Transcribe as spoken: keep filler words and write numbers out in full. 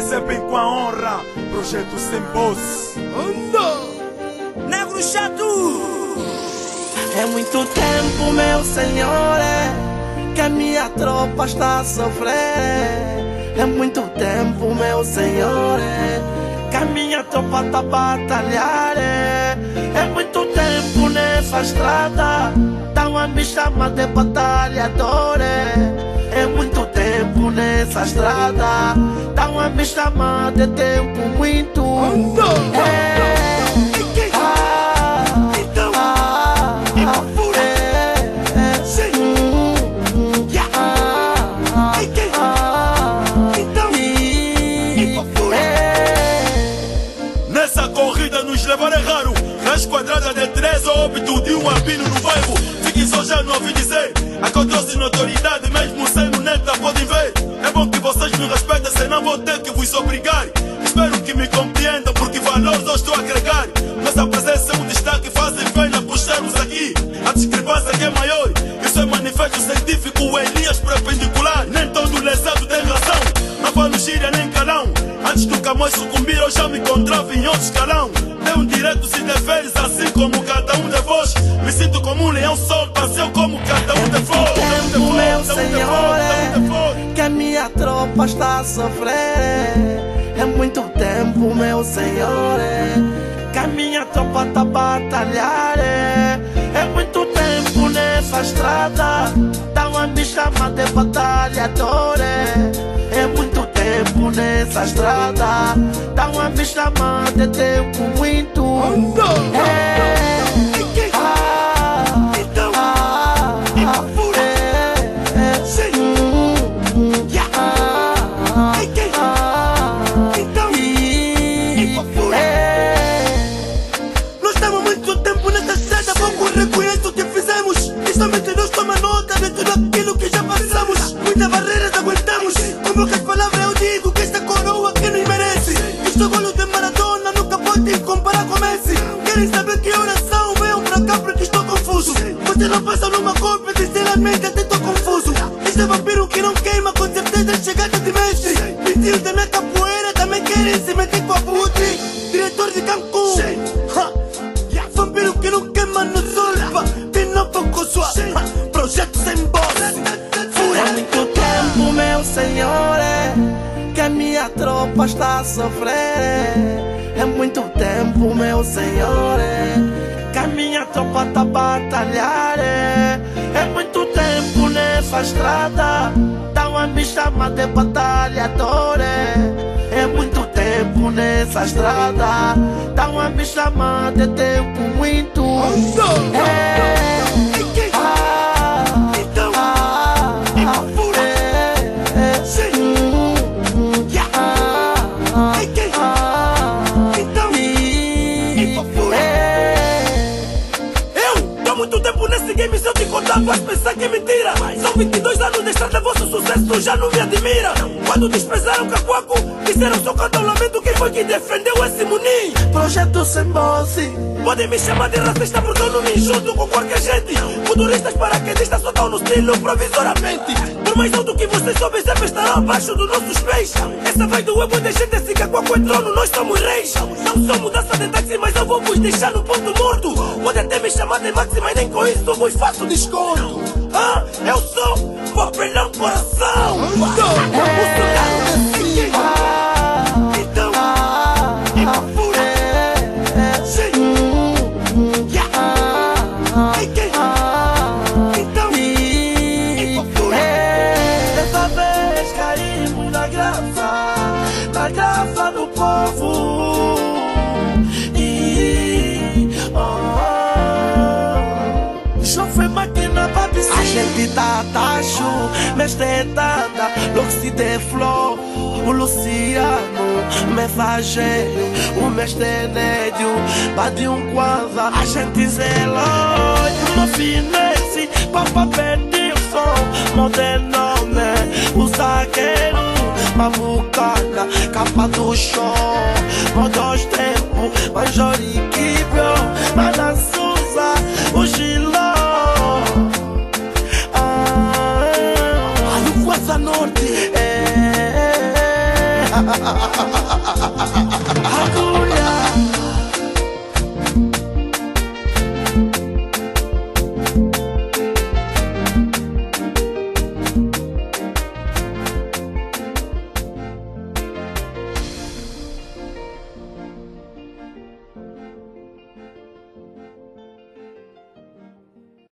recebem com a honra. Projeto sem boss. Anda! Negro chato! É muito tempo, meu senhor, é, que a minha tropa está a sofrer. É muito tempo, meu senhor, é, que a minha tropa está a batalhar. É, é muito tempo nessa estrada, tão a me chamar de batalhador. É, é muito tempo nessa estrada, tão a me chamar de tempo muito. É, levar é raro, nas quadradas de três ou óbito de um albino no bairro. Fiquem só já não ouvi dizer, a que eu trouxe notoriedade, mesmo sendo neta, podem ver. É bom que vocês me respeitem, senão vou ter que vos obrigar. Espero que me compreendam, porque valores eu estou a agregar. Nossa presença é um destaque, fazem pena puxarmos aqui. A discrepância que é maior, isso é manifesto científico, Elias perpendicular. Nem todo lesado tem razão, não falo gíria nem calão. Antes do Camões sucumbir, eu já me encontrava em outro escalão. Tenho direitos e deveres, assim como cada um de vós. Me sinto como um leão sol, passeio como cada um de vós. É muito tempo, meu senhor, é, que a minha tropa está a sofrer. É muito tempo, meu senhor, é, que a minha tropa está a batalhar. É, é muito tempo nessa estrada, tão a me chamar de batalhador. É, é muito tempo nessa estrada, tão a me chamar de tempo muito. É, ah, então, ah, é, é, sim, hum, ah, então, nós estamos muito tempo nessa estrada, pouco reconheço o que fizemos. E somente nós toma nota de tudo aquilo que já passamos. Muitas barreiras aguentamos, com poucas palavras eu digo que esta coroa que nos merece. Estes golos de Maradona nunca pode comparar com Messi. Querem saber que oração? Venham pra cá porque estou confuso. Vocês não passam numa cópia, sinceramente até estou confuso. Este vampiro que não queima, com certeza é chegada de Messi. Vizinhos da minha capoeira também querem se meter com a Buti. Diretor de Cancún, vampiro que não queima no sol. De novo com sua projeto sem boss. É muito tempo, meu senhor, é, que a minha tropa está a sofrer. É muito tempo, meu senhor, é, que a minha tropa está a batalhar. É, é muito tempo nessa estrada, tão a me chamar de batalhador. É, é muito tempo nessa estrada, tão a me chamar de tempo muito. É, ah, então, ah, é, é, sim, hum, ah, então, é. Eu tô muito tempo nesse game, se eu te contar vais pensar que é mentira. São vinte e dois anos de estrada, vosso sucesso já não me admira. Quando desprezaram Cacoaco, disseram só cantar o lamento. Quem foi que defendeu esse munim? Projeto sem boss. Podem me chamar de racista porque eu não me junto com qualquer gente. Futuristas paraquedistas só estão no estilo provisoriamente. Por mais alto que vocês sobem, sempre estarão abaixo dos nossos pés. Essa vai doer muita gente, esse Cacoaco é trono, nós somos reis. Não sou mudança de táxi, mas eu vou vos deixar no ponto morto. Pode até me chamar de Maxi, mas nem com isso vos faço desconto. Ah, eu sou Popelão Coração. O soldado desse então, dessa vez caímos na graça, na graça do povo. E, oh, chofre máquina pra piscina. A gente tá tacho, mestretada, luxi de flor. O Luciano, mensageiro, o mestre Nédio, bate um kwanza, a gente zelou. Uma finesse, papa perde o som, modernome, o zagueiro, mamucada, capa do chão, modos tempo, major equípio.